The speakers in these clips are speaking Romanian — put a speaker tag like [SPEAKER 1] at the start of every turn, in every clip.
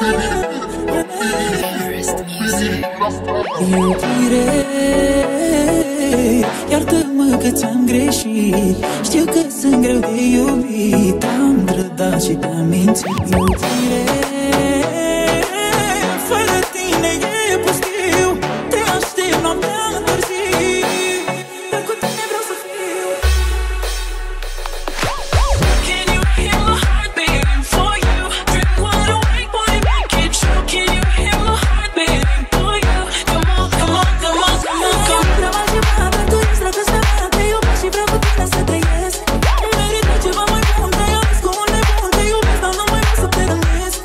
[SPEAKER 1] Iubire, iartă-mă că ți-am greșit. Știu că sunt greu de iubit. Am trădat și te-am mințit. Iubire, fără tine e pustiu. Te aștept noaptea întârziu, dar cu tine vreau să fiu. Can you hear my heart beating for you? Drink water, wait, boy, make it true. Can you hear my heart beating for you? Come on, come on, come on, come on, come on. Vreau altceva, dar tu ești dragostea mea. Te iubesc și vreau cu tine să trăiesc. Merită ceva mai bun, te iubesc cu un nebun. Te iubesc, dar nu mai vreau să te rănesc.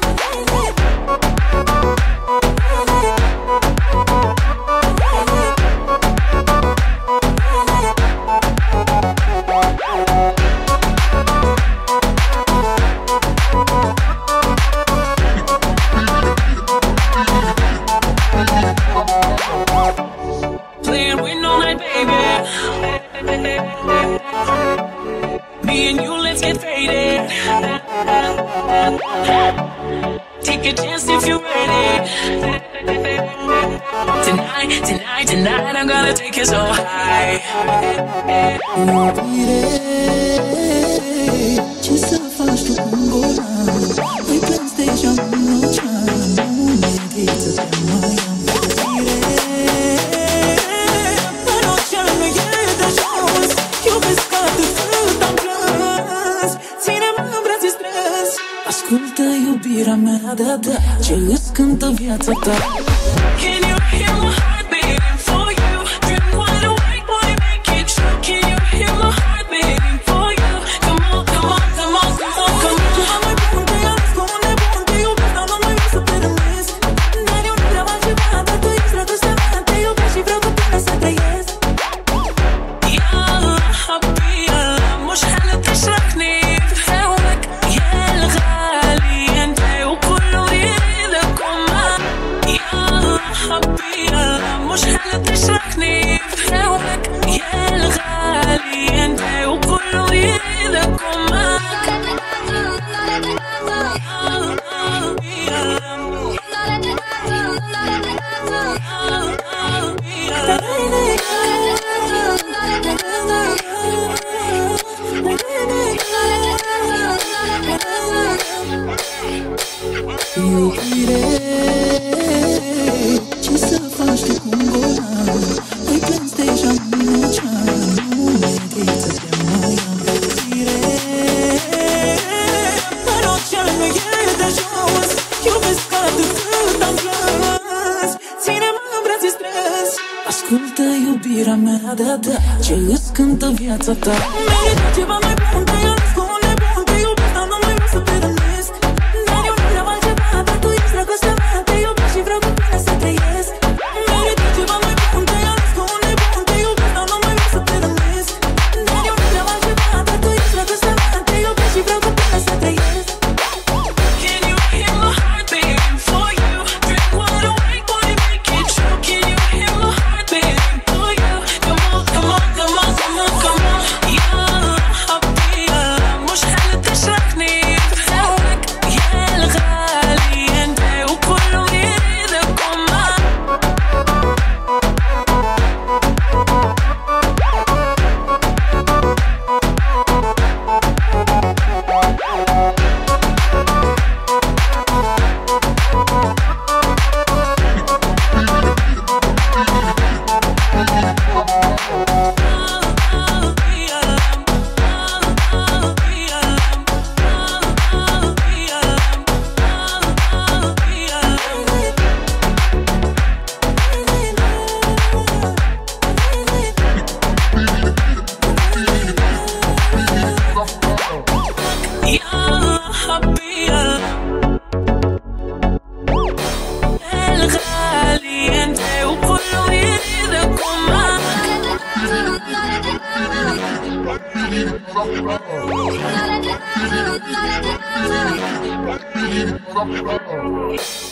[SPEAKER 1] Playing with all night, baby. Me and you, let's get faded. Take a chance if you're ready. Tonight, tonight, tonight, I'm gonna take you so high. Iubire, ce să faci tu cu Goran? Îi plângi deja un ocean. Nu meriți să te mai am. Ascultă iubirea mea, da, da, ce îți cântă viața ta. Can you hear my heart beating for you? Drink water, wait, boy, make it true. Can you hear my heart beating for you? Come on, come on, come on, come on, come on. Ceva mai bun, te iubesc cu un nebun. Te iubesc, dar nu mai vreau să te rănesc. Dar eu nu vreau altceva, dar tu ești dragostea mea. Te iubesc și vreau cu tine să trăiesc. يلا حبي يلا مش حنتشركني بحاولك يا الغالي انت وكله يريدك وما يلا حبي يلا مش حنتشركني بحاولك يا الغالي انت وكله يريدك وما Iubire, ce să faci tu cu Goran? Îi plângi deja în ocean. Nu meriți să te mai am. Iubire, dar oceanul e de jos. Iubesc atât cât am plâns. Ține-mă în brațe strâns. Ascultă iubirea mea, da, da, ce îți cântă viața ta. Merită ceva mai bun, te iubesc cu un nebun. Te iubesc, dar nu mai vreau să te rănesc. Dar eu nu vreau altceva, dar tu ești dragostea mea. Te iubesc și vreau cu tine să trăiesc. Merită ceva mai bun, te iubesc cu un nebun. Te iubesc, dar nu mai vreau să te rănesc. Dar eu nu vreau altceva, dar tu ești dragostea mea. Te iubesc și vreau cu tine să trăiesc. Can you hear my heart beating for you? Drink water, wait, boy, make it true. Can you hear my heart beating for you? Come on, come on, come on, come on, come on. يلا حبي يلا مش حنتشركني بحاولك يا الغالي انت وكله يريدك وما يلا حبي يلا الغالي انت وكله يريدك وما